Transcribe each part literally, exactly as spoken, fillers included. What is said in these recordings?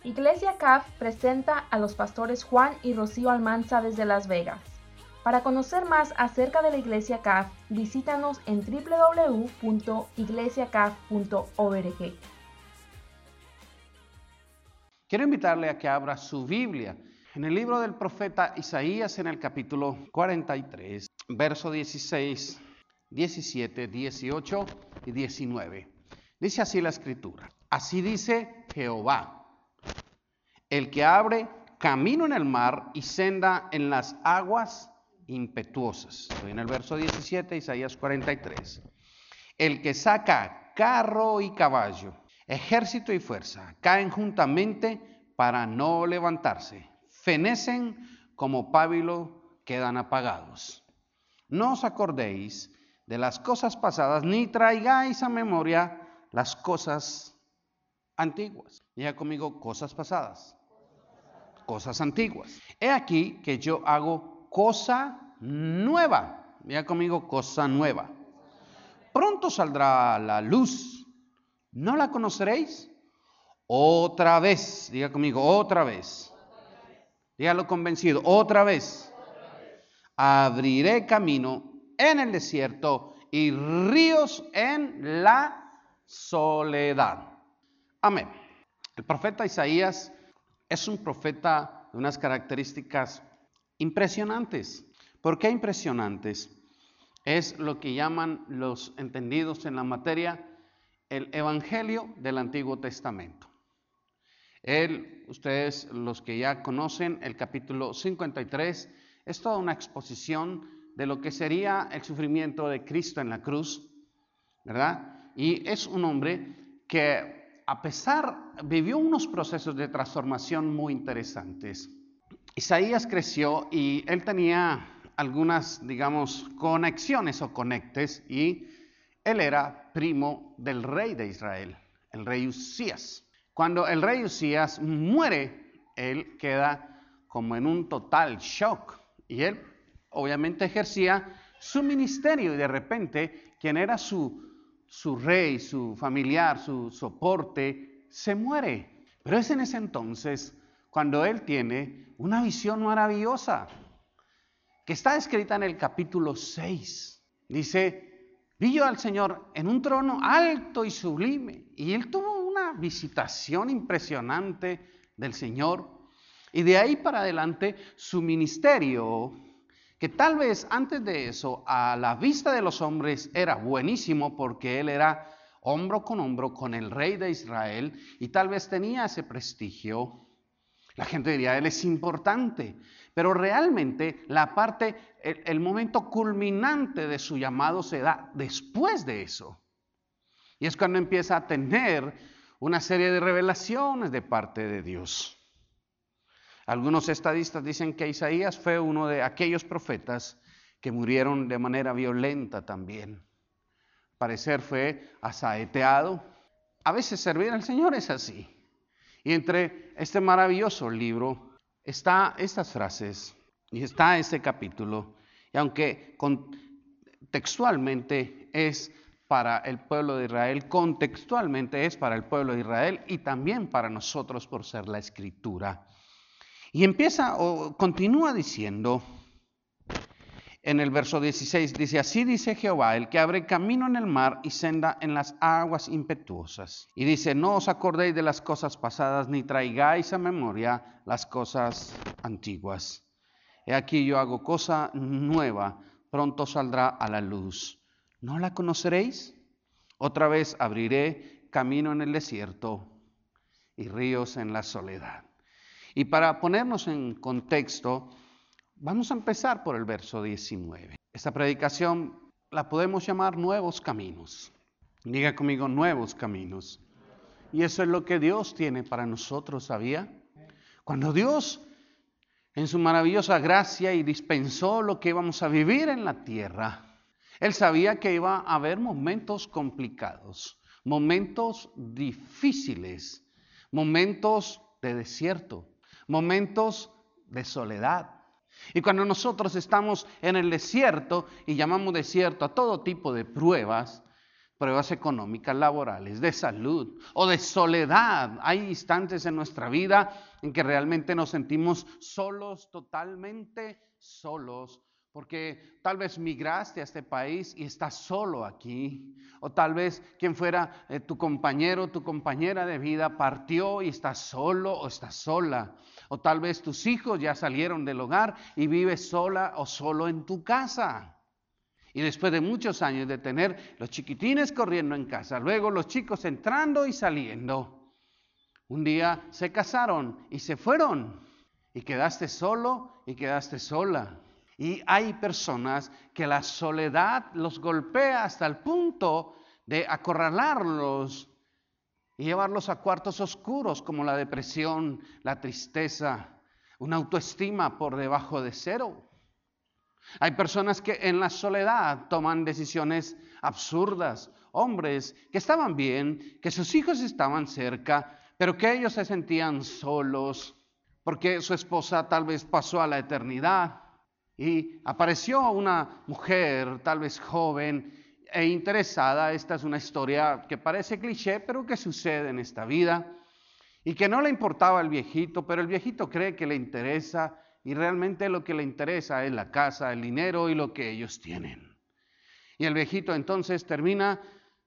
Iglesia C A F presenta a los pastores Juan y Rocío Almanza desde Las Vegas. Para conocer más acerca de la Iglesia C A F, visítanos en doble u doble u doble u punto iglesia c a f punto org. Quiero invitarle a que abra su Biblia en el libro del profeta Isaías, en el capítulo cuarenta y tres, verso dieciséis, diecisiete, dieciocho y diecinueve. Dice así la Escritura: así dice Jehová, el que abre camino en el mar y senda en las aguas impetuosas. Estoy en el verso diecisiete, Isaías cuarenta y tres. El que saca carro y caballo, ejército y fuerza, caen juntamente para no levantarse. Fenecen como pábilo, quedan apagados. No os acordéis de las cosas pasadas, ni traigáis a memoria las cosas antiguas. Diga conmigo: cosas pasadas, cosas antiguas. He aquí que yo hago cosa nueva. Diga conmigo: cosa nueva. Pronto saldrá la luz. ¿No la conoceréis? Otra vez. Diga conmigo: otra vez. Dígalo convencido: otra vez. Abriré camino en el desierto y ríos en la soledad. Amén. El profeta Isaías es un profeta de unas características impresionantes. ¿Por qué impresionantes? Es lo que llaman los entendidos en la materia el Evangelio del Antiguo Testamento. Él, ustedes los que ya conocen el capítulo cincuenta y tres, es toda una exposición de lo que sería el sufrimiento de Cristo en la cruz, ¿verdad? Y es un hombre que, a pesar, vivió unos procesos de transformación muy interesantes. Isaías creció y él tenía algunas, digamos, conexiones o conectes, y él era primo del rey de Israel, el rey Usías. Cuando el rey Usías muere, él queda como en un total shock, y él obviamente ejercía su ministerio, y de repente quien era su, su rey, su familiar, su soporte, se muere. Pero es en ese entonces cuando él tiene una visión maravillosa, que está escrita en el capítulo seis. Dice: vi yo al Señor en un trono alto y sublime. Y él tuvo una visitación impresionante del Señor. Y de ahí para adelante su ministerio, que tal vez antes de eso a la vista de los hombres era buenísimo, porque él era hombro con hombro con el rey de Israel y tal vez tenía ese prestigio. La gente diría: él es importante. Pero realmente la parte, el, el momento culminante de su llamado se da después de eso. Y es cuando empieza a tener una serie de revelaciones de parte de Dios. Algunos estadistas dicen que Isaías fue uno de aquellos profetas que murieron de manera violenta también. Al parecer fue asaeteado. A veces servir al Señor es así. Y entre este maravilloso libro está estas frases y está este capítulo. Y aunque textualmente es para el pueblo de Israel, contextualmente es para el pueblo de Israel y también para nosotros por ser la Escritura. Y empieza o continúa diciendo en el verso dieciséis, dice: así dice Jehová, el que abre camino en el mar y senda en las aguas impetuosas. Y dice: no os acordéis de las cosas pasadas, ni traigáis a memoria las cosas antiguas. He aquí yo hago cosa nueva, pronto saldrá a la luz. ¿No la conoceréis? Otra vez abriré camino en el desierto y ríos en la soledad. Y para ponernos en contexto, vamos a empezar por el verso diecinueve. Esta predicación la podemos llamar Nuevos Caminos. Diga conmigo: nuevos caminos. Y eso es lo que Dios tiene para nosotros, ¿sabía? Cuando Dios, en su maravillosa gracia, y dispensó lo que íbamos a vivir en la tierra, Él sabía que iba a haber momentos complicados, momentos difíciles, momentos de desierto, momentos de soledad. Y cuando nosotros estamos en el desierto, y llamamos desierto a todo tipo de pruebas, pruebas económicas, laborales, de salud o de soledad. Hay instantes en nuestra vida en que realmente nos sentimos solos, totalmente solos, porque tal vez migraste a este país y estás solo aquí, o tal vez quien fuera eh, tu compañero, tu compañera de vida partió y estás solo o estás sola, o tal vez tus hijos ya salieron del hogar y vives sola o solo en tu casa. Y después de muchos años de tener los chiquitines corriendo en casa, luego los chicos entrando y saliendo, un día se casaron y se fueron y quedaste solo y quedaste sola. Y hay personas que la soledad los golpea hasta el punto de acorralarlos y llevarlos a cuartos oscuros como la depresión, la tristeza, una autoestima por debajo de cero. Hay personas que en la soledad toman decisiones absurdas, hombres que estaban bien, que sus hijos estaban cerca, pero que ellos se sentían solos porque su esposa tal vez pasó a la eternidad y apareció una mujer tal vez joven e interesada. Esta es una historia que parece cliché, pero que sucede en esta vida, y que no le importaba al viejito, pero el viejito cree que le interesa. Y realmente lo que le interesa es la casa, el dinero y lo que ellos tienen. Y el viejito entonces termina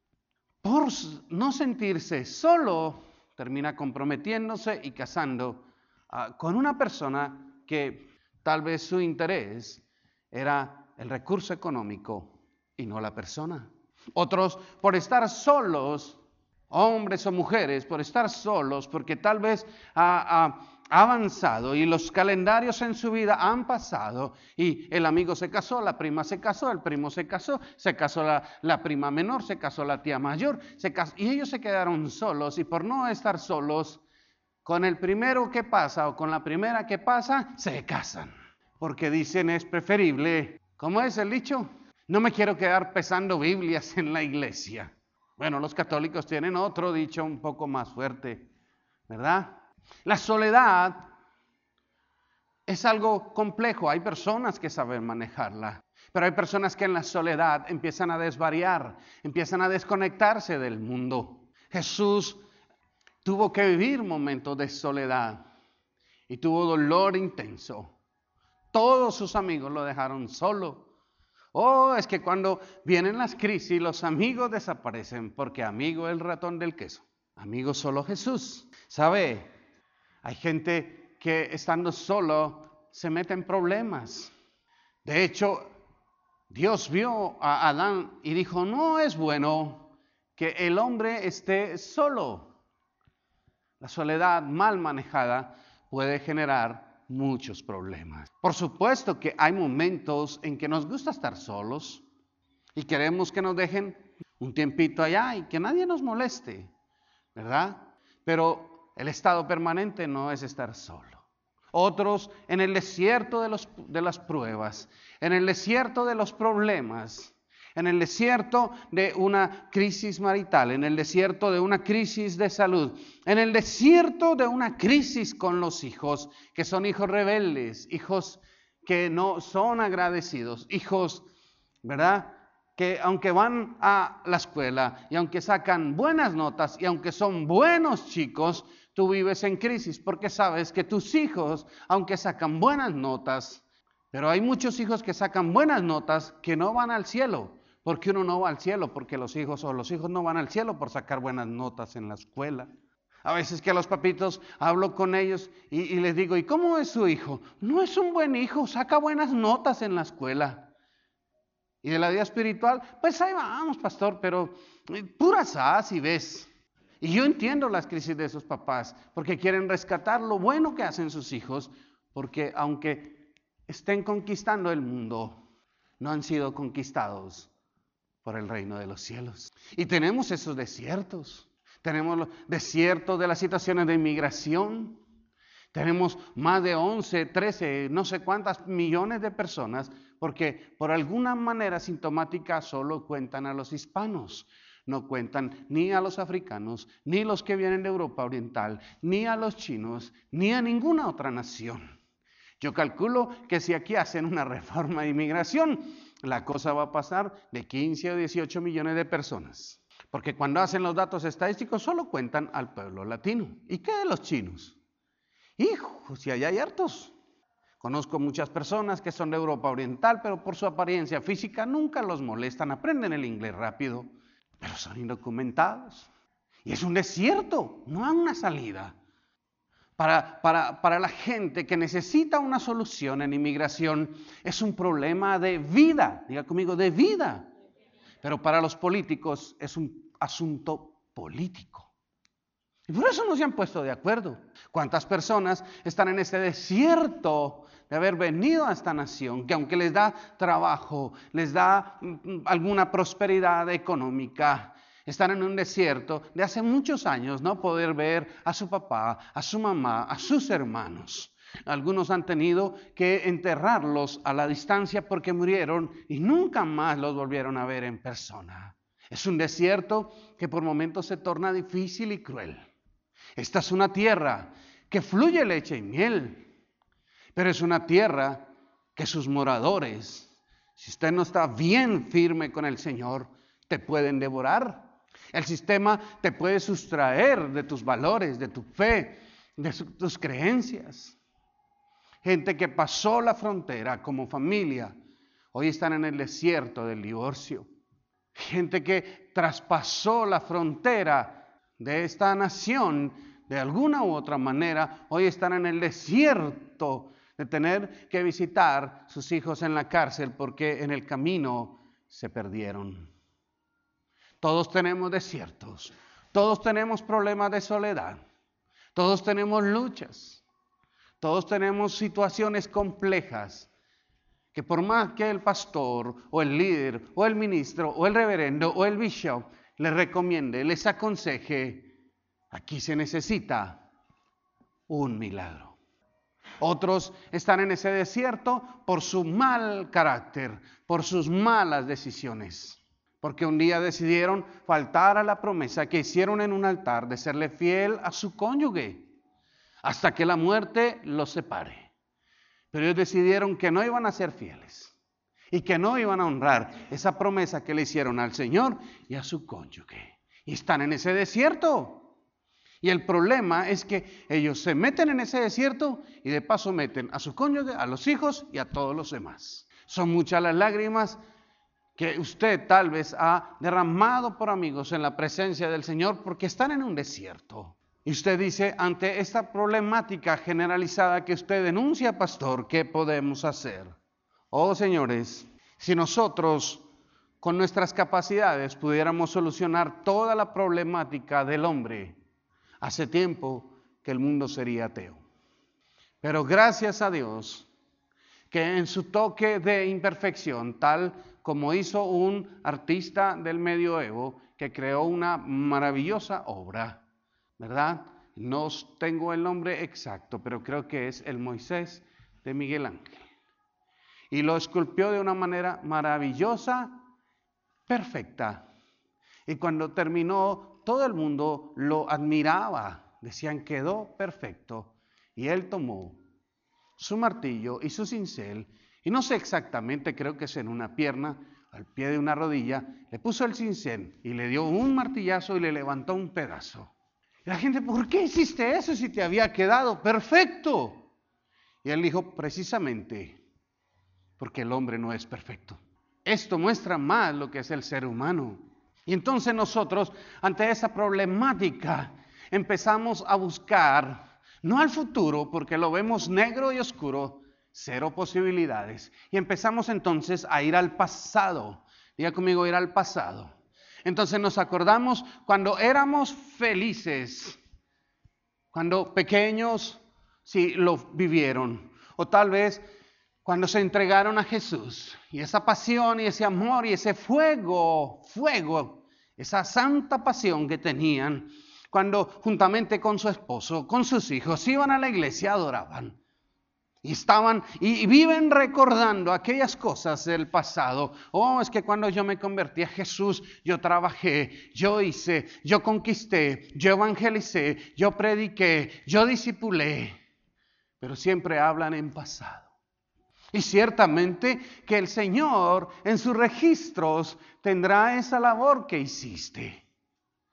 por no sentirse solo, termina comprometiéndose y casando uh, con una persona que tal vez su interés era el recurso económico y no la persona. Otros por estar solos, hombres o mujeres, por estar solos, porque tal vez ha uh, uh, avanzado y los calendarios en su vida han pasado y el amigo se casó, la prima se casó, el primo se casó, se casó la, la prima menor, se casó la tía mayor, se casó, y ellos se quedaron solos, y por no estar solos, con el primero que pasa o con la primera que pasa, se casan, porque dicen es preferible, ¿cómo es el dicho? No me quiero quedar pesando Biblias en la iglesia. Bueno, los católicos tienen otro dicho un poco más fuerte, ¿verdad? La soledad es algo complejo. Hay personas que saben manejarla, pero hay personas que en la soledad empiezan a desvariar, empiezan a desconectarse del mundo. Jesús tuvo que vivir momentos de soledad y tuvo dolor intenso. Todos sus amigos lo dejaron solo. Oh, es que cuando vienen las crisis, los amigos desaparecen, porque amigo es el ratón del queso. Amigo solo Jesús. ¿Sabe? Hay gente que estando solo se mete en problemas. De hecho, Dios vio a Adán y dijo, no es bueno que el hombre esté solo. La soledad mal manejada puede generar muchos problemas. Por supuesto que hay momentos en que nos gusta estar solos y queremos que nos dejen un tiempito allá y que nadie nos moleste, ¿verdad? Pero el estado permanente no es estar solo. Otros en el desierto de, los, de las pruebas, en el desierto de los problemas, en el desierto de una crisis marital, en el desierto de una crisis de salud, en el desierto de una crisis con los hijos, que son hijos rebeldes, hijos que no son agradecidos, hijos, ¿verdad?, que aunque van a la escuela y aunque sacan buenas notas y aunque son buenos chicos, tú vives en crisis porque sabes que tus hijos, aunque sacan buenas notas, pero hay muchos hijos que sacan buenas notas que no van al cielo. ¿Por qué uno no va al cielo? Porque los hijos o los hijos no van al cielo por sacar buenas notas en la escuela. A veces que a los papitos hablo con ellos y, y les digo, ¿y cómo es su hijo? No es un buen hijo, saca buenas notas en la escuela. Y de la vida espiritual, pues ahí vamos, pastor, pero puras as y ves. Y yo entiendo las crisis de esos papás, porque quieren rescatar lo bueno que hacen sus hijos, porque aunque estén conquistando el mundo, no han sido conquistados por el reino de los cielos. Y tenemos esos desiertos, tenemos los desiertos de las situaciones de inmigración, tenemos más de once, trece, no sé cuántas millones de personas, porque por alguna manera sintomática solo cuentan a los hispanos. No cuentan ni a los africanos, ni los que vienen de Europa Oriental, ni a los chinos, ni a ninguna otra nación. Yo calculo que si aquí hacen una reforma de inmigración, la cosa va a pasar de quince a dieciocho millones de personas. Porque cuando hacen los datos estadísticos solo cuentan al pueblo latino. ¿Y qué de los chinos? Hijo, si allá hay hartos. Conozco muchas personas que son de Europa Oriental, pero por su apariencia física nunca los molestan, aprenden el inglés rápido, pero son indocumentados. Y es un desierto, no hay una salida. Para, para, para la gente que necesita una solución en inmigración, es un problema de vida, diga conmigo, de vida. Pero para los políticos es un asunto político. Y por eso no se han puesto de acuerdo. ¿Cuántas personas están en este desierto de haber venido a esta nación, que aunque les da trabajo, les da mm, alguna prosperidad económica, están en un desierto de hace muchos años no poder ver a su papá, a su mamá, a sus hermanos? Algunos han tenido que enterrarlos a la distancia porque murieron y nunca más los volvieron a ver en persona. Es un desierto que por momentos se torna difícil y cruel. Esta es una tierra que fluye leche y miel, pero es una tierra que sus moradores, si usted no está bien firme con el Señor, te pueden devorar. El sistema te puede sustraer de tus valores, de tu fe, de su, tus creencias. Gente que pasó la frontera como familia, hoy están en el desierto del divorcio. Gente que traspasó la frontera de esta nación de alguna u otra manera, hoy están en el desierto de tener que visitar sus hijos en la cárcel porque en el camino se perdieron. Todos tenemos desiertos, todos tenemos problemas de soledad, todos tenemos luchas, todos tenemos situaciones complejas que por más que el pastor o el líder o el ministro o el reverendo o el bishop les recomiende, les aconseje, aquí se necesita un milagro. Otros están en ese desierto por su mal carácter, por sus malas decisiones. Porque un día decidieron faltar a la promesa que hicieron en un altar de serle fiel a su cónyuge hasta que la muerte los separe. Pero ellos decidieron que no iban a ser fieles y que no iban a honrar esa promesa que le hicieron al Señor y a su cónyuge. Y están en ese desierto. Y el problema es que ellos se meten en ese desierto y de paso meten a su cónyuge, a los hijos y a todos los demás. Son muchas las lágrimas que usted tal vez ha derramado por amigos en la presencia del Señor porque están en un desierto. Y usted dice, ante esta problemática generalizada que usted denuncia, pastor, ¿qué podemos hacer? Oh, señores, si nosotros con nuestras capacidades pudiéramos solucionar toda la problemática del hombre, hace tiempo que el mundo sería ateo. Pero gracias a Dios que en su toque de imperfección, tal como hizo un artista del medioevo que creó una maravillosa obra, ¿verdad? No tengo el nombre exacto, pero creo que es el Moisés de Miguel Ángel. Y lo esculpió de una manera maravillosa, perfecta. Y cuando terminó, todo el mundo lo admiraba. Decían, quedó perfecto. Y él tomó su martillo y su cincel, y no sé exactamente, creo que es en una pierna, al pie de una rodilla, le puso el cincel y le dio un martillazo y le levantó un pedazo. Y la gente, ¿por qué hiciste eso si te había quedado perfecto? Y él dijo, precisamente, porque el hombre no es perfecto. Esto muestra más lo que es el ser humano. Y entonces nosotros, ante esa problemática, empezamos a buscar, no al futuro, porque lo vemos negro y oscuro, cero posibilidades. Y empezamos entonces a ir al pasado. Diga conmigo, ir al pasado. Entonces nos acordamos cuando éramos felices, cuando pequeños, sí, lo vivieron. O tal vez cuando se entregaron a Jesús. Y esa pasión y ese amor y ese fuego, fuego, esa santa pasión que tenían, cuando juntamente con su esposo, con sus hijos, iban a la iglesia, adoraban. Y estaban, y, y viven recordando aquellas cosas del pasado. Oh, es que cuando yo me convertí a Jesús, yo trabajé, yo hice, yo conquisté, yo evangelicé, yo prediqué, yo discipulé. Pero siempre hablan en pasado. Y ciertamente que el Señor en sus registros tendrá esa labor que hiciste.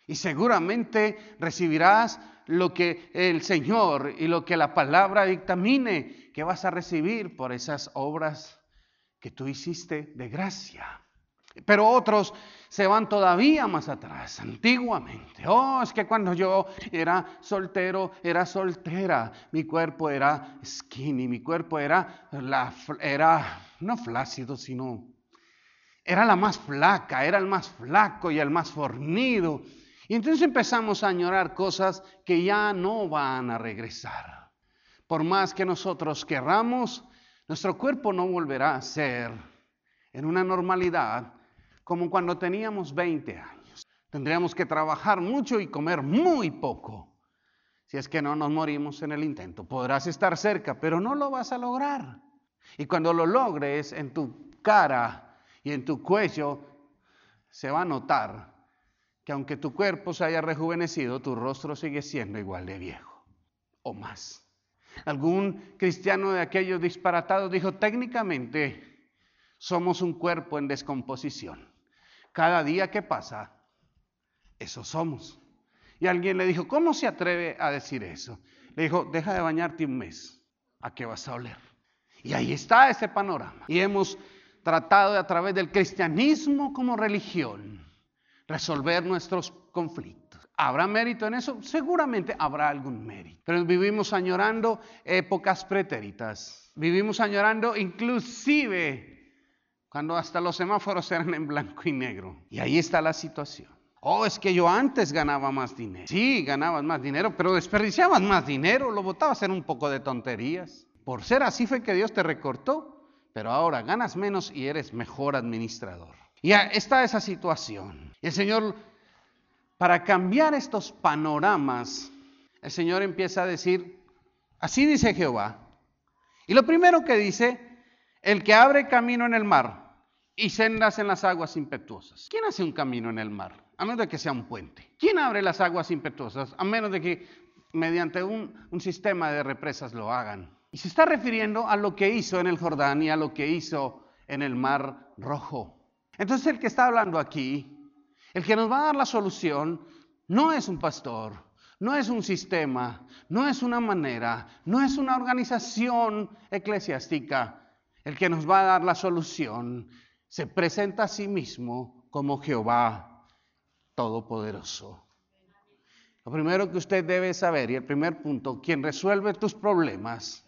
Y seguramente recibirás lo que el Señor y lo que la palabra dictamine que vas a recibir por esas obras que tú hiciste de gracia. Pero otros se van todavía más atrás, antiguamente. Oh, es que cuando yo era soltero, era soltera, mi cuerpo era skinny, mi cuerpo era, la, era no flácido, sino era la más flaca, era el más flaco y el más fornido. Y entonces empezamos a añorar cosas que ya no van a regresar. Por más que nosotros querramos, nuestro cuerpo no volverá a ser en una normalidad como cuando teníamos veinte años. Tendríamos que trabajar mucho y comer muy poco, si es que no nos morimos en el intento. Podrás estar cerca, pero no lo vas a lograr. Y cuando lo logres, en tu cara y en tu cuello se va a notar que aunque tu cuerpo se haya rejuvenecido, tu rostro sigue siendo igual de viejo o más. Algún cristiano de aquellos disparatados dijo, técnicamente somos un cuerpo en descomposición. Cada día que pasa, eso somos. Y alguien le dijo, ¿cómo se atreve a decir eso? Le dijo, deja de bañarte un mes, ¿a qué vas a oler? Y ahí está ese panorama. Y hemos tratado de, a través del cristianismo como religión, resolver nuestros conflictos. ¿Habrá mérito en eso? Seguramente habrá algún mérito. Pero vivimos añorando épocas pretéritas. Vivimos añorando inclusive cuando hasta los semáforos eran en blanco y negro. Y ahí está la situación. Oh, es que yo antes ganaba más dinero. Sí, ganabas más dinero, pero desperdiciabas más dinero, lo botabas en un poco de tonterías. Por ser así fue que Dios te recortó, pero ahora ganas menos y eres mejor administrador. Y está esa situación. Y el Señor, para cambiar estos panoramas, el Señor empieza a decir, así dice Jehová. Y lo primero que dice, el que abre camino en el mar y sendas en las aguas impetuosas. ¿Quién hace un camino en el mar? A menos de que sea un puente. ¿Quién abre las aguas impetuosas? A menos de que mediante un, un sistema de represas lo hagan. Y se está refiriendo a lo que hizo en el Jordán y a lo que hizo en el Mar Rojo. Entonces el que está hablando aquí, el que nos va a dar la solución, no es un pastor, no es un sistema, no es una manera, no es una organización eclesiástica. El que nos va a dar la solución se presenta a sí mismo como Jehová Todopoderoso. Lo primero que usted debe saber, y el primer punto, quien resuelve tus problemas,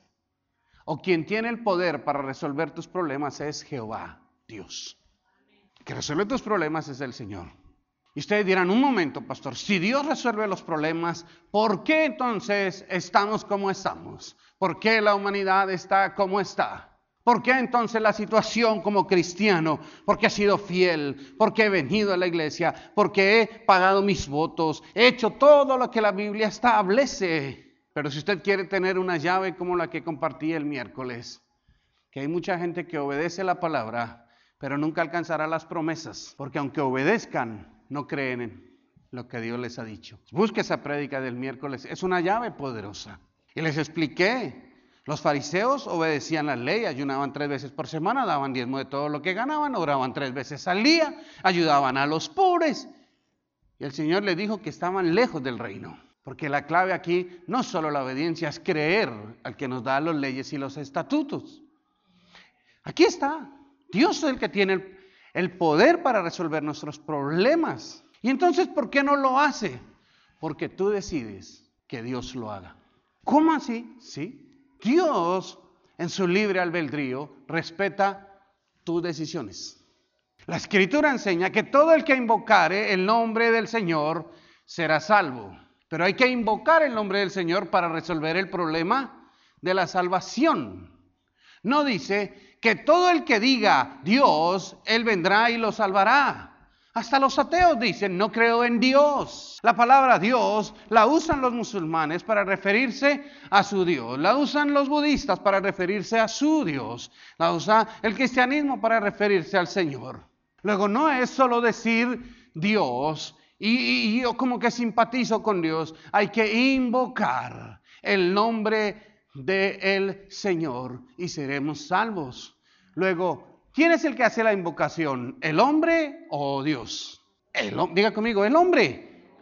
o quien tiene el poder para resolver tus problemas es Jehová, Dios. El que resuelve tus problemas es el Señor. Y ustedes dirán, un momento, pastor, si Dios resuelve los problemas, ¿por qué entonces estamos como estamos? ¿Por qué la humanidad está como está? ¿Por qué entonces la situación como cristiano? Porque he sido fiel, porque he venido a la iglesia, porque he pagado mis votos, he hecho todo lo que la Biblia establece. Pero si usted quiere tener una llave como la que compartí el miércoles, que hay mucha gente que obedece la palabra, pero nunca alcanzará las promesas, porque aunque obedezcan, no creen en lo que Dios les ha dicho. Busque esa prédica del miércoles, es una llave poderosa. Y les expliqué. Los fariseos obedecían la ley, ayunaban tres veces por semana, daban diezmo de todo lo que ganaban, oraban tres veces al día, ayudaban a los pobres. Y el Señor les dijo que estaban lejos del reino. Porque la clave aquí no solo la obediencia, es creer al que nos da las leyes y los estatutos. Aquí está. Dios es el que tiene el, el poder para resolver nuestros problemas. Y entonces, ¿por qué no lo hace? Porque tú decides que Dios lo haga. ¿Cómo así? Sí. Dios, en su libre albedrío, respeta tus decisiones. La Escritura enseña que todo el que invocare el nombre del Señor será salvo. Pero hay que invocar el nombre del Señor para resolver el problema de la salvación. No dice que todo el que diga Dios, Él vendrá y lo salvará. Hasta los ateos dicen, no creo en Dios. La palabra Dios la usan los musulmanes para referirse a su Dios. La usan los budistas para referirse a su Dios. La usa el cristianismo para referirse al Señor. Luego no es solo decir Dios y, y yo como que simpatizo con Dios. Hay que invocar el nombre del Señor y seremos salvos. Luego, ¿quién es el que hace la invocación? ¿El hombre o Dios? El, diga conmigo, el hombre.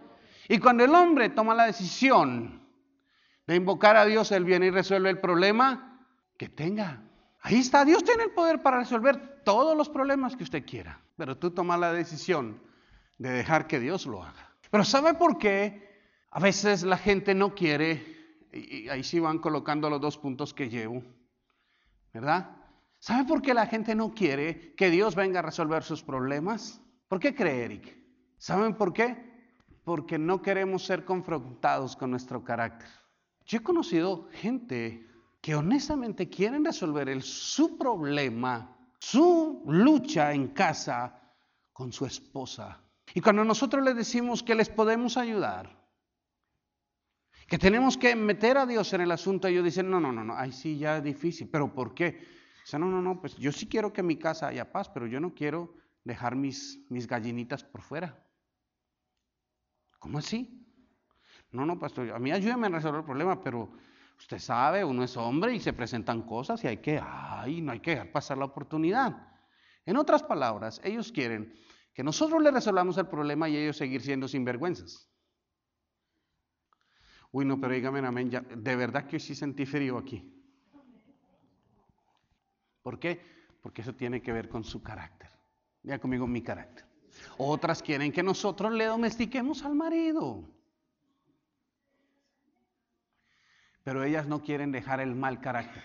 Y cuando el hombre toma la decisión de invocar a Dios, Él viene y resuelve el problema que tenga. Ahí está, Dios tiene el poder para resolver todos los problemas que usted quiera. Pero tú tomas la decisión de dejar que Dios lo haga. Pero ¿sabe por qué? A veces la gente no quiere, y ahí sí van colocando los dos puntos que llevo, ¿verdad? ¿Sabe por qué la gente no quiere que Dios venga a resolver sus problemas? ¿Por qué cree, Eric? ¿Saben por qué? Porque no queremos ser confrontados con nuestro carácter. Yo he conocido gente que honestamente quieren resolver el, su problema, su lucha en casa con su esposa. Y cuando nosotros les decimos que les podemos ayudar, que tenemos que meter a Dios en el asunto, ellos dicen, no, no, no, no, ahí sí ya es difícil. ¿Pero por qué? Dicen, no, no, no, pues yo sí quiero que en mi casa haya paz, pero yo no quiero dejar mis, mis gallinitas por fuera. ¿Cómo así? No, no, pastor, a mí ayúdame a resolver el problema, pero usted sabe, uno es hombre y se presentan cosas y hay que, ay, no hay que dejar pasar la oportunidad. En otras palabras, ellos quieren que nosotros les resolvamos el problema y ellos seguir siendo sinvergüenzas. Uy, no, pero dígame, amén, ya, de verdad que hoy sí sentí frío aquí. ¿Por qué? Porque eso tiene que ver con su carácter. Diga conmigo, mi carácter. Otras quieren que nosotros le domestiquemos al marido. Pero ellas no quieren dejar el mal carácter.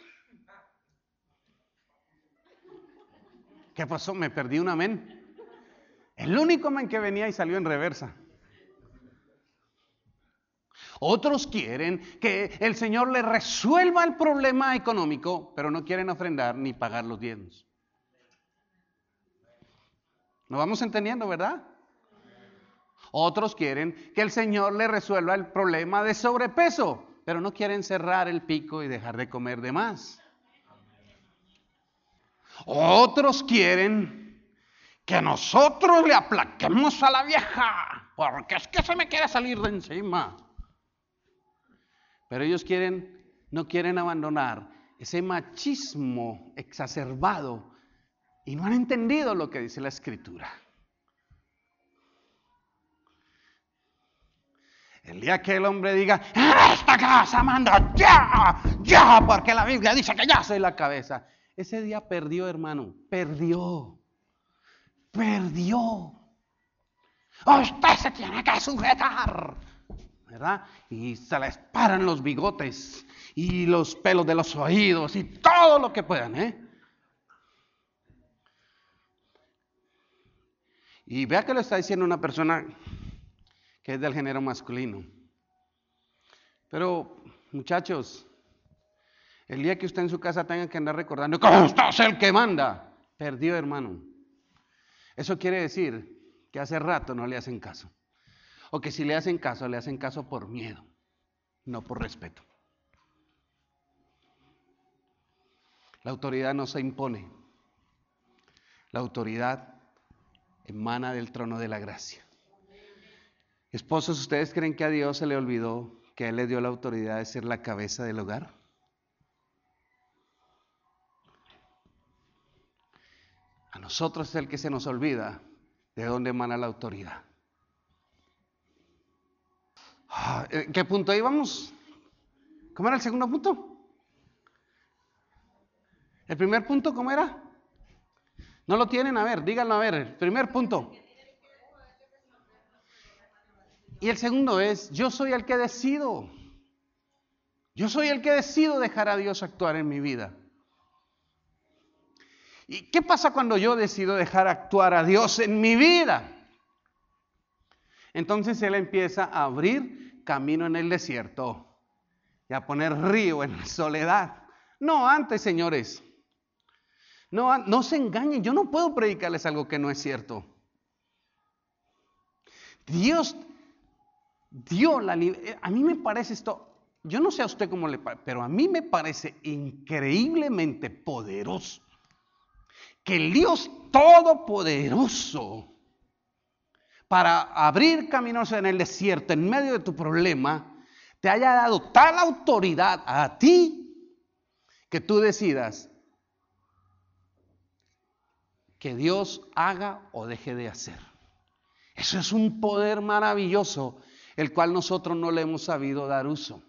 ¿Qué pasó? Me perdí un amén. El único amén que venía y salió en reversa. Otros quieren que el Señor le resuelva el problema económico, pero no quieren ofrendar ni pagar los diezmos. ¿Nos vamos entendiendo, verdad? Otros quieren que el Señor le resuelva el problema de sobrepeso, pero no quieren cerrar el pico y dejar de comer de más. Otros quieren que nosotros le aplaquemos a la vieja, porque es que se me quiere salir de encima. Pero ellos quieren, no quieren abandonar ese machismo exacerbado y no han entendido lo que dice la Escritura. El día que el hombre diga, en esta casa manda ya, ya, porque la Biblia dice que ya soy la cabeza. Ese día perdió, hermano, perdió, perdió. Usted se tiene que sujetar, ¿verdad? Y se les paran los bigotes y los pelos de los oídos y todo lo que puedan, ¿eh? Y vea que lo está diciendo una persona que es del género masculino. Pero, muchachos, el día que usted en su casa tenga que andar recordando que usted es el que manda, perdió, hermano. Eso quiere decir que hace rato no le hacen caso. O que si le hacen caso, le hacen caso por miedo, no por respeto. La autoridad no se impone. La autoridad emana del trono de la gracia. Esposos, ¿ustedes creen que a Dios se le olvidó que Él le dio la autoridad de ser la cabeza del hogar? A nosotros es el que se nos olvida de dónde emana la autoridad. ¿Qué punto íbamos? ¿Cómo era el segundo punto? ¿El primer punto cómo era? ¿No lo tienen? A ver, díganlo a ver. El primer punto. Y el segundo es, yo soy el que decido. Yo soy el que decido dejar a Dios actuar en mi vida. ¿Y qué pasa cuando yo decido dejar actuar a Dios en mi vida? Entonces Él empieza a abrir camino en el desierto y a poner río en la soledad. No antes, señores. No, no se engañen. Yo no puedo predicarles algo que no es cierto. Dios dio la libertad. A mí me parece esto, yo no sé a usted cómo le parece, pero a mí me parece increíblemente poderoso que el Dios Todopoderoso, para abrir caminos en el desierto, en medio de tu problema, te haya dado tal autoridad a ti que tú decidas que Dios haga o deje de hacer. Eso es un poder maravilloso el cual nosotros no le hemos sabido dar uso.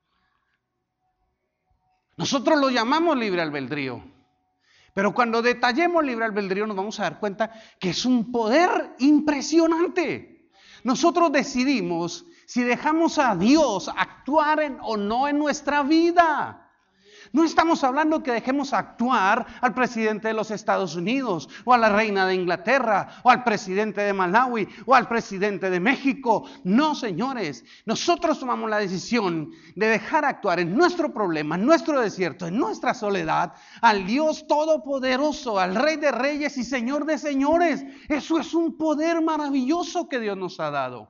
Nosotros lo llamamos libre albedrío, pero cuando detallemos libre albedrío nos vamos a dar cuenta que es un poder impresionante. Nosotros decidimos si dejamos a Dios actuar en, o no en nuestra vida. No estamos hablando que dejemos actuar al presidente de los Estados Unidos, o a la reina de Inglaterra, o al presidente de Malawi, o al presidente de México. No, señores, nosotros tomamos la decisión de dejar actuar en nuestro problema, en nuestro desierto, en nuestra soledad, al Dios Todopoderoso, al Rey de Reyes y Señor de Señores. Eso es un poder maravilloso que Dios nos ha dado.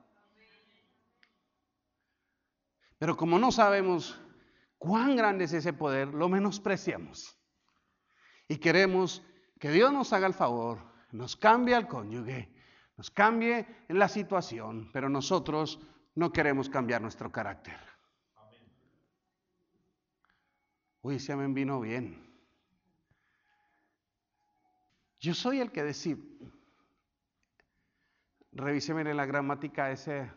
Pero como no sabemos cuán grande es ese poder, lo menospreciamos. Y queremos que Dios nos haga el favor, nos cambie al cónyuge, nos cambie en la situación, pero nosotros no queremos cambiar nuestro carácter. Uy, se me vino bien. Yo soy el que decide. Revíseme en la gramática ese,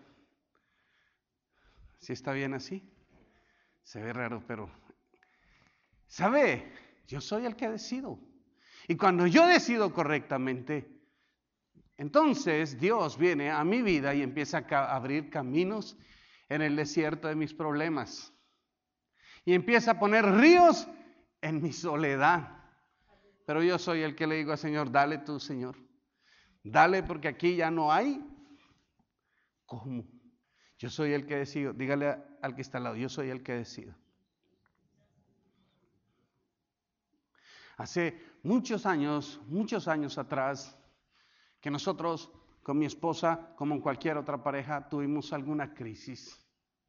si está bien así. Se ve raro, pero ¿sabe? Yo soy el que decido. Y cuando yo decido correctamente, entonces Dios viene a mi vida y empieza a abrir caminos en el desierto de mis problemas. Y empieza a poner ríos en mi soledad. Pero yo soy el que le digo al Señor, dale tú, Señor. Dale, porque aquí ya no hay cómo. Yo soy el que decido. Dígale al que está al lado, yo soy el que decido. Hace muchos años, muchos años atrás, que nosotros con mi esposa, como en cualquier otra pareja, tuvimos alguna crisis.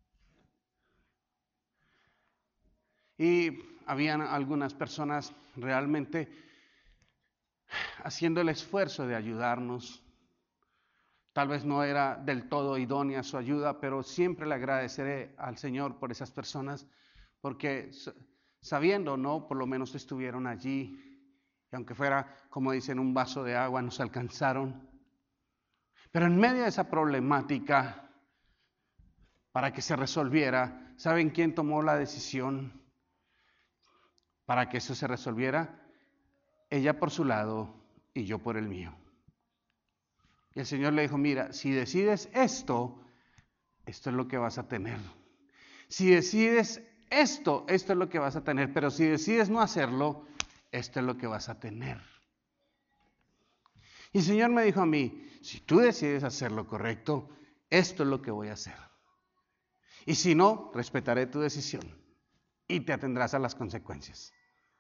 Y habían algunas personas realmente haciendo el esfuerzo de ayudarnos. Tal vez no era del todo idónea su ayuda, pero siempre le agradeceré al Señor por esas personas, porque sabiendo, ¿no? Por lo menos estuvieron allí, y aunque fuera, como dicen, un vaso de agua, nos alcanzaron. Pero en medio de esa problemática, para que se resolviera, ¿saben quién tomó la decisión para que eso se resolviera? Ella por su lado y yo por el mío. Y el Señor le dijo, mira, si decides esto, esto es lo que vas a tener. Si decides esto, esto es lo que vas a tener. Pero si decides no hacerlo, esto es lo que vas a tener. Y el Señor me dijo a mí, si tú decides hacer lo correcto, esto es lo que voy a hacer. Y si no, respetaré tu decisión y te atendrás a las consecuencias.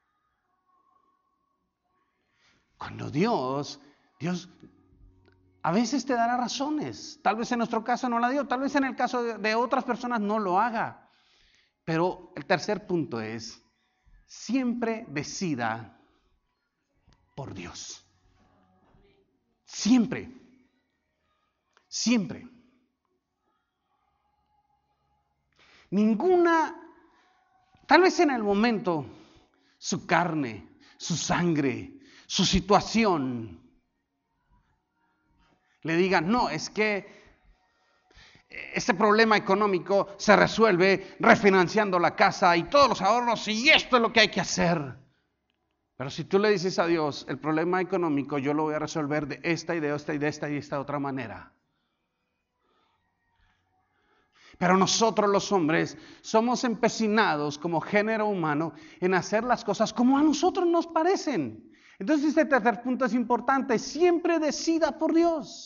Cuando Dios, Dios a veces te dará razones. Tal vez en nuestro caso no la dio, tal vez en el caso de, de otras personas no lo haga. Pero el tercer punto es, siempre decida por Dios. Siempre. Siempre. Ninguna, tal vez en el momento, su carne, su sangre, su situación, le digan, no, es que este problema económico se resuelve refinanciando la casa y todos los ahorros y esto es lo que hay que hacer. Pero si tú le dices a Dios, el problema económico yo lo voy a resolver de esta y de esta y de esta y de esta otra manera. Pero nosotros los hombres somos empecinados como género humano en hacer las cosas como a nosotros nos parecen. Entonces este tercer punto es importante, siempre decida por Dios.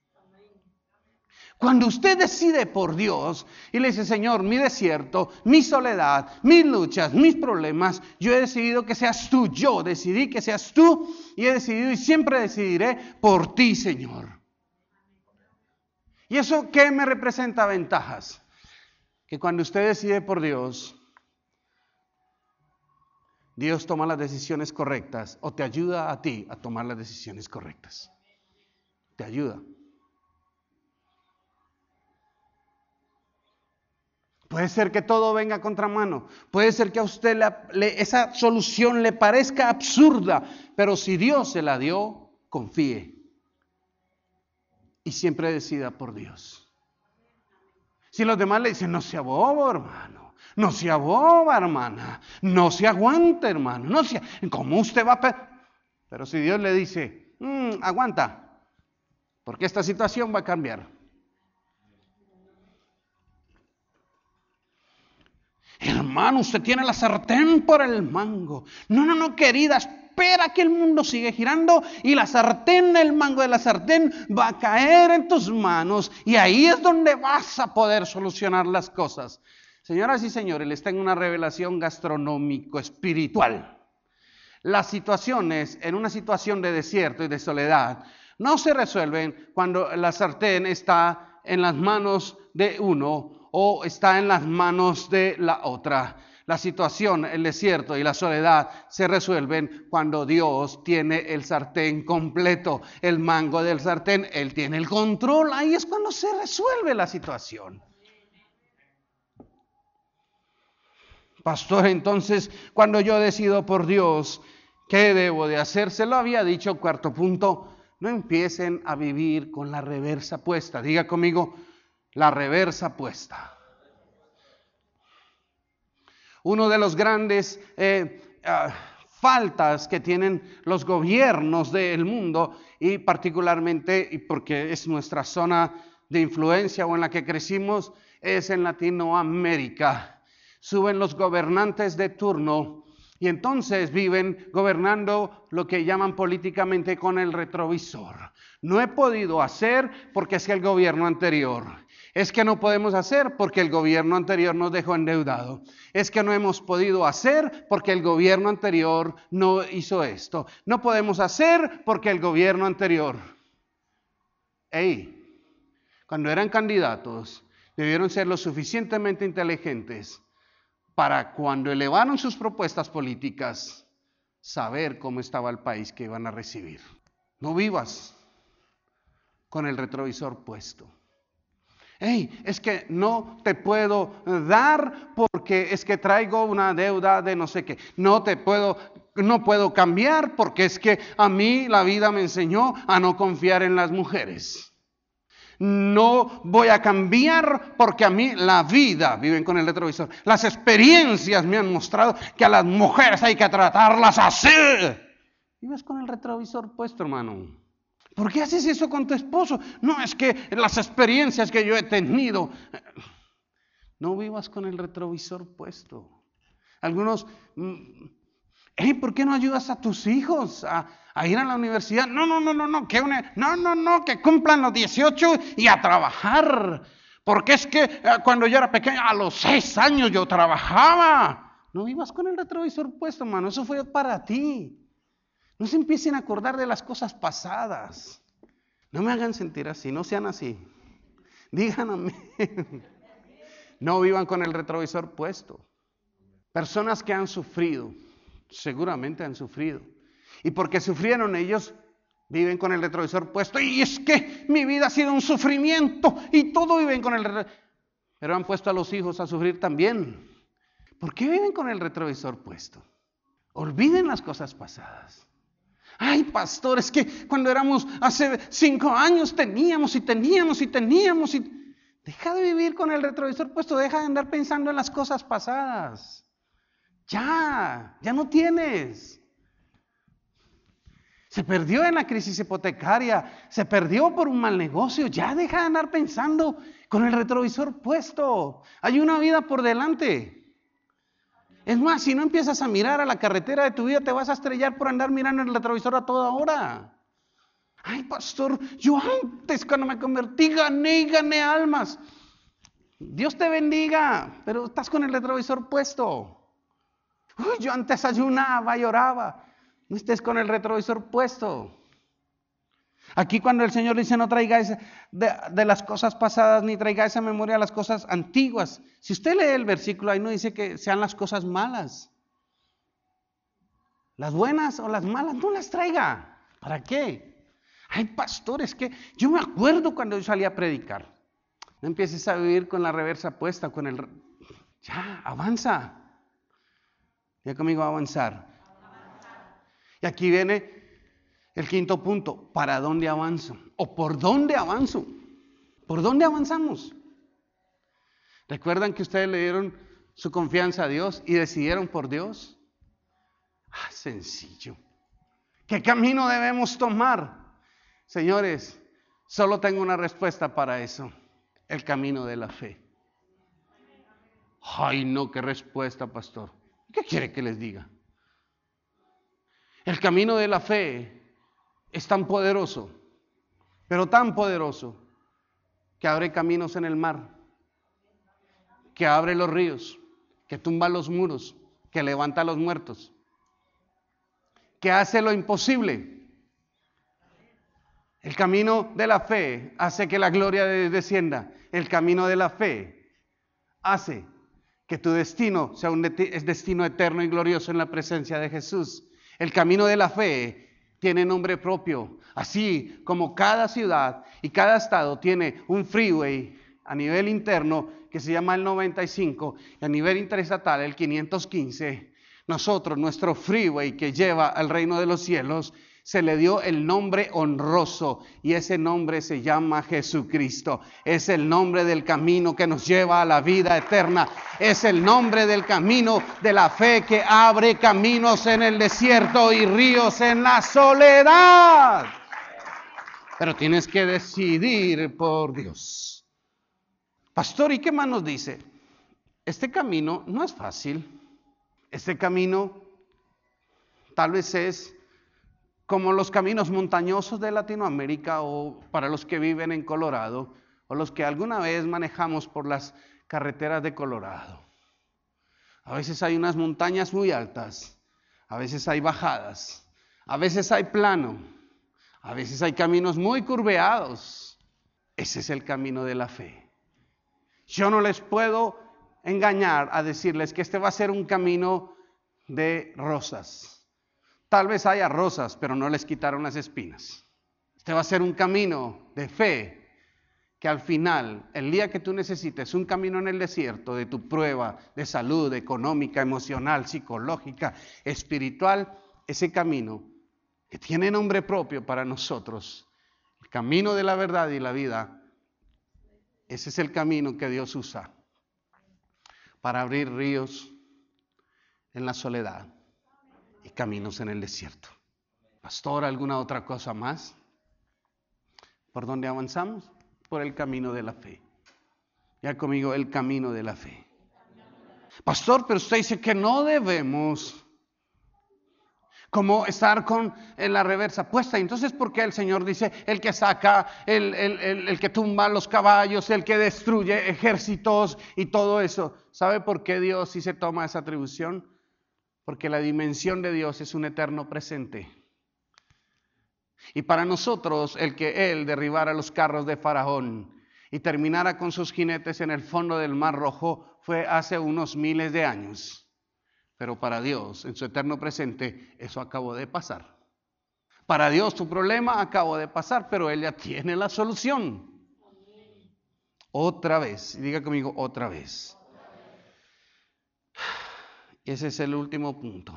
Cuando usted decide por Dios y le dice, Señor, mi desierto, mi soledad, mis luchas, mis problemas, yo he decidido que seas tú, yo decidí que seas tú y he decidido y siempre decidiré por ti, Señor. ¿Y eso qué me representa ventajas? Que cuando usted decide por Dios, Dios toma las decisiones correctas o te ayuda a ti a tomar las decisiones correctas. Te ayuda. Puede ser que todo venga a contramano. Puede ser que a usted le, le, esa solución le parezca absurda. Pero si Dios se la dio, confíe. Y siempre decida por Dios. Si los demás le dicen, no sea bobo, hermano, no sea boba, hermana, no se aguante, hermano, no sea, ¿cómo usted va a...? Pe-? Pero si Dios le dice, mmm, aguanta, porque esta situación va a cambiar. Hermano, usted tiene la sartén por el mango. No, no, no, querida, espera que el mundo sigue girando y la sartén, el mango de la sartén va a caer en tus manos y ahí es donde vas a poder solucionar las cosas. Señoras y señores, les tengo una revelación gastronómico espiritual. Las situaciones, en una situación de desierto y de soledad, no se resuelven cuando la sartén está en las manos de uno o está en las manos de la otra. La situación, el desierto y la soledad se resuelven cuando Dios tiene el sartén completo, el mango del sartén, Él tiene el control. Ahí es cuando se resuelve la situación. Pastor, entonces, cuando yo decido por Dios, ¿qué debo de hacer? Se lo había dicho, cuarto punto, no empiecen a vivir con la reversa puesta. Diga conmigo, la reversa puesta. Uno de los grandes eh, uh, faltas que tienen los gobiernos del mundo, y particularmente, y porque es nuestra zona de influencia o en la que crecimos, es en Latinoamérica. Suben los gobernantes de turno y entonces viven gobernando lo que llaman políticamente con el retrovisor. No he podido hacer porque es que el gobierno anterior. Es que no podemos hacer porque el gobierno anterior nos dejó endeudado. Es que no hemos podido hacer porque el gobierno anterior no hizo esto. No podemos hacer porque el gobierno anterior. Ey, cuando eran candidatos, debieron ser lo suficientemente inteligentes para cuando elevaron sus propuestas políticas, saber cómo estaba el país que iban a recibir. No vivas con el retrovisor puesto. Hey, es que no te puedo dar porque es que traigo una deuda de no sé qué. No te puedo, no puedo cambiar porque es que a mí la vida me enseñó a no confiar en las mujeres. No voy a cambiar porque a mí la vida, viven con el retrovisor, las experiencias me han mostrado que a las mujeres hay que tratarlas así. Vives con el retrovisor puesto, hermano. ¿Por qué haces eso con tu esposo? No, es que las experiencias que yo he tenido. No vivas con el retrovisor puesto. Algunos, hey, ¿por qué no ayudas a tus hijos a, a ir a la universidad? No, no, no, no, no, que una, no, no, no, que cumplan los dieciocho y a trabajar. Porque es que cuando yo era pequeño, a los seis años yo trabajaba. No vivas con el retrovisor puesto, hermano, eso fue para ti. No se empiecen a acordar de las cosas pasadas. No me hagan sentir así, no sean así. Digan amén. No vivan con el retrovisor puesto. Personas que han sufrido, seguramente han sufrido. Y porque sufrieron ellos, viven con el retrovisor puesto. Y es que mi vida ha sido un sufrimiento y todo viven con el retrovisor. Pero han puesto a los hijos a sufrir también. ¿Por qué viven con el retrovisor puesto? Olviden las cosas pasadas. Ay, pastor, es que cuando éramos hace cinco años teníamos y teníamos y teníamos y... Deja de vivir con el retrovisor puesto, deja de andar pensando en las cosas pasadas. Ya, ya no tienes. Se perdió en la crisis hipotecaria, se perdió por un mal negocio, ya deja de andar pensando con el retrovisor puesto. Hay una vida por delante. Es más, si no empiezas a mirar a la carretera de tu vida, te vas a estrellar por andar mirando el retrovisor a toda hora. Ay, pastor, yo antes cuando me convertí gané y gané almas. Dios te bendiga, pero estás con el retrovisor puesto. Uy, yo antes ayunaba y oraba. No estés con el retrovisor puesto. Aquí cuando el Señor dice no traigáis de, de las cosas pasadas ni traigáis a memoria las cosas antiguas. Si usted lee el versículo ahí no dice que sean las cosas malas. Las buenas o las malas no las traiga. ¿Para qué? Ay, pastor, es que yo me acuerdo cuando yo salí a predicar. No empieces a vivir con la reversa puesta, con el... Ya, avanza. Ya conmigo a avanzar. Y aquí viene el quinto punto, ¿para dónde avanzo? ¿O por dónde avanzo? ¿Por dónde avanzamos? ¿Recuerdan que ustedes le dieron su confianza a Dios y decidieron por Dios? Ah, sencillo. ¿Qué camino debemos tomar? Señores, solo tengo una respuesta para eso. El camino de la fe. Ay, no, qué respuesta, pastor. ¿Qué quiere que les diga? El camino de la fe es tan poderoso, pero tan poderoso, que abre caminos en el mar, que abre los ríos, que tumba los muros, que levanta a los muertos, que hace lo imposible. El camino de la fe hace que la gloria de Dios descienda. El camino de la fe hace que tu destino sea un destino eterno y glorioso en la presencia de Jesús. El camino de la fe tiene nombre propio, así como cada ciudad y cada estado tiene un freeway a nivel interno que se llama el noventa y cinco y a nivel interestatal el quinientos quince. Nosotros, nuestro freeway que lleva al reino de los cielos, se le dio el nombre honroso y ese nombre se llama Jesucristo. Es el nombre del camino que nos lleva a la vida eterna. Es el nombre del camino de la fe que abre caminos en el desierto y ríos en la soledad. Pero tienes que decidir por Dios. Pastor, ¿y qué más nos dice? Este camino no es fácil. Este camino tal vez es como los caminos montañosos de Latinoamérica o para los que viven en Colorado o los que alguna vez manejamos por las carreteras de Colorado. A veces hay unas montañas muy altas, a veces hay bajadas, a veces hay plano, a veces hay caminos muy curveados. Ese es el camino de la fe. Yo no les puedo engañar a decirles que este va a ser un camino de rosas. Tal vez haya rosas, pero no les quitaron las espinas. Este va a ser un camino de fe que al final, el día que tú necesites un camino en el desierto de tu prueba de salud económica, emocional, psicológica, espiritual, ese camino que tiene nombre propio para nosotros, el camino de la verdad y la vida, ese es el camino que Dios usa para abrir ríos en la soledad y caminos en el desierto. Pastor, ¿alguna otra cosa más? ¿Por dónde avanzamos? Por el camino de la fe. Ya conmigo, el camino de la fe. Pastor, pero usted dice que no debemos como estar con en la reversa puesta. Entonces, ¿por qué el Señor dice el que saca, el, el, el, el que tumba los caballos, el que destruye ejércitos y todo eso? ¿Sabe por qué Dios sí se toma esa atribución? Porque la dimensión de Dios es un eterno presente. Y para nosotros, el que Él derribara los carros de Faraón y terminara con sus jinetes en el fondo del Mar Rojo fue hace unos miles de años. Pero para Dios, en su eterno presente, eso acabó de pasar. Para Dios, tu problema acabó de pasar, pero Él ya tiene la solución. Otra vez, diga conmigo, otra vez. Ese es el último punto.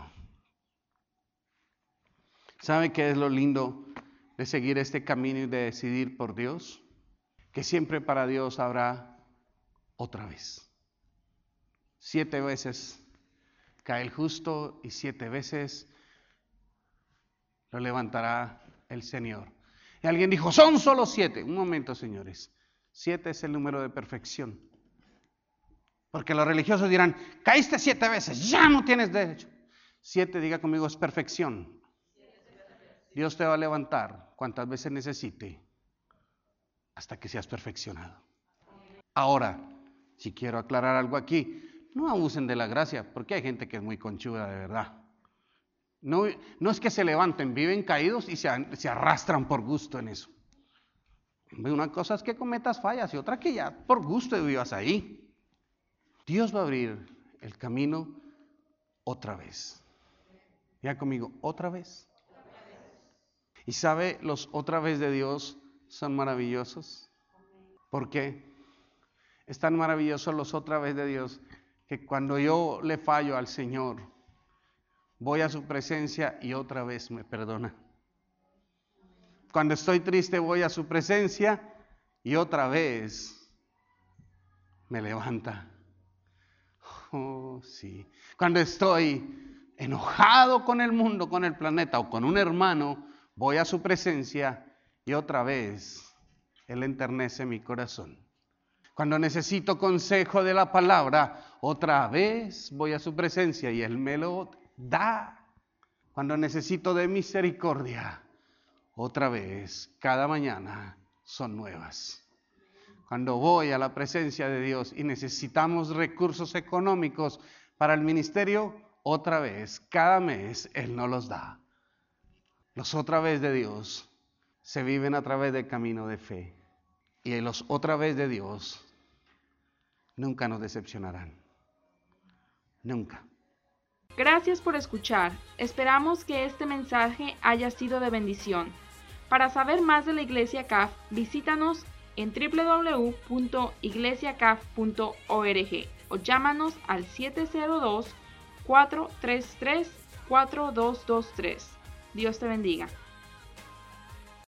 ¿Sabe qué es lo lindo de seguir este camino y de decidir por Dios? Que siempre para Dios habrá otra vez. Siete veces cae el justo y siete veces lo levantará el Señor. Y alguien dijo, son solo siete. Un momento, señores. Siete es el número de perfección. Porque los religiosos dirán, caíste siete veces, ya no tienes derecho. Siete, diga conmigo, es perfección. Dios te va a levantar cuantas veces necesite hasta que seas perfeccionado. Ahora, si quiero aclarar algo aquí, no abusen de la gracia, porque hay gente que es muy conchuda de verdad. No, no es que se levanten, viven caídos y se, se arrastran por gusto en eso. Una cosa es que cometas fallas y otra que ya por gusto vivas ahí. Dios va a abrir el camino otra vez. Ya conmigo, otra vez. Y sabe, los otra vez de Dios son maravillosos. ¿Por qué? Es tan maravilloso los otra vez de Dios que cuando yo le fallo al Señor, voy a su presencia y otra vez me perdona. Cuando estoy triste voy a su presencia y otra vez me levanta. Oh, sí. Cuando estoy enojado con el mundo, con el planeta o con un hermano, voy a su presencia y otra vez Él enternece mi corazón. Cuando necesito consejo de la palabra, otra vez voy a su presencia y Él me lo da. Cuando necesito de misericordia, otra vez, cada mañana son nuevas. Cuando voy a la presencia de Dios y necesitamos recursos económicos para el ministerio, otra vez, cada mes Él nos los da. Los otra vez de Dios se viven a través del camino de fe. Y los otra vez de Dios nunca nos decepcionarán. Nunca. Gracias por escuchar. Esperamos que este mensaje haya sido de bendición. Para saber más de la Iglesia C A F, visítanos en doble u doble u doble u punto iglesia c a f punto org o llámanos al siete cero dos, cuatro tres tres, cuatro dos dos tres. Dios te bendiga.